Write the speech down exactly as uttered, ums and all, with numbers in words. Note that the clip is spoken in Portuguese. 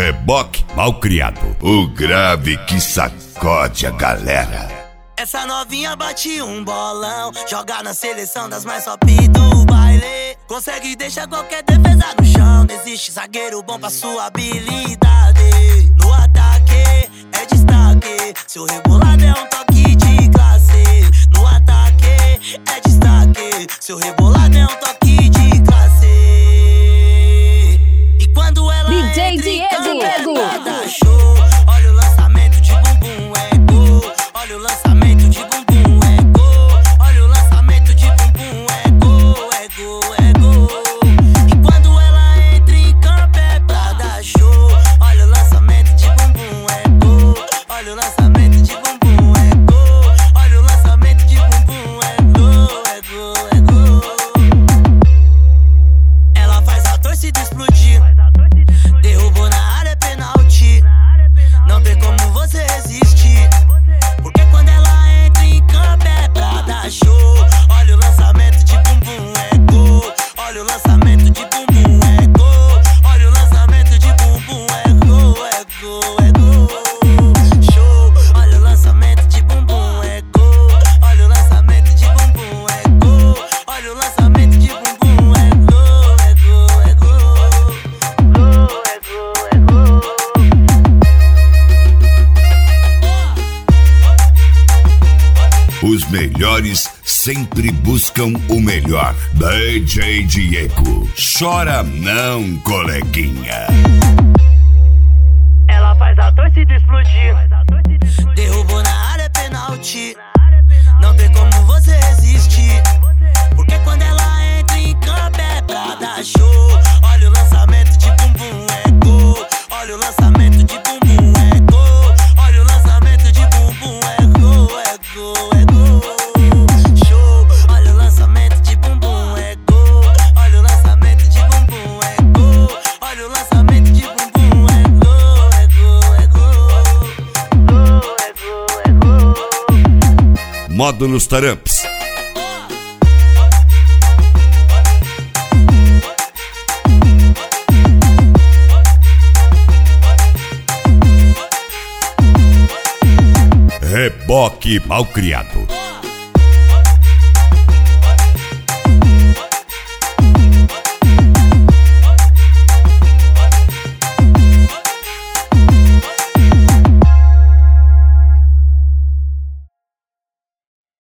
Reboque Malcriado, o grave que sacode a galera. Essa novinha bate um bolão, joga na seleção das mais top do baile. Consegue deixar qualquer defesa no chão. Não existe zagueiro bom pra sua habilidade. No ataque é destaque, seu rebolado é um toque de classe. No ataque é destaque, seu rebolado é um toque de classe. E quando ela D J entra em campo é pra dar show. Olha o lançamento de bumbum, é gol. Olha o lançamento de bumbum, é gol. Olha o lançamento de bumbum, é gol, é gol, é gol. E quando ela entra em campo é pra dar show. Olha o lançamento de bumbum, é gol. Olha o lançamento de bumbum, é gol. Olha o lançamento de bumbum, é gol, é gol, é gol. Ela faz a torcida explodir. Derrubou na área, é penalti. Não tem como você resistir. Porque quando ela entra em campo é pra dar show. Olha o lançamento de bumbum, é gol. Olha o lançamento de bumbum, é gol. Olha o lançamento de bumbum, é gol, é gol, é gol. Show. Olha o lançamento de bumbum, é gol. Olha o lançamento de bumbum, é gol. Olha o lançamento de bumbum, é gol, é gol, é gol. Gol, é gol, é gol. Os melhores sempre buscam o melhor. D J Diego, chora não, coleguinha. Ela faz a torcida explodir. Derrubou na área, é penalti. Não tem como você resistir. Porque quando ela entra em campo é pra dar show. Olha o lançamento de bumbum, é gol. Olha o lançamento de bumbum, é gol. Olha o lançamento de bumbum, é gol, é gol, é gol. Show. Olha o lançamento de bumbum, é gol. Olha o lançamento de bumbum, é gol. Olha o lançamento de bumbum, é gol, é gol, é gol. Gol, é gol, é gol. Módulos Taramps. Reboque Malcriado.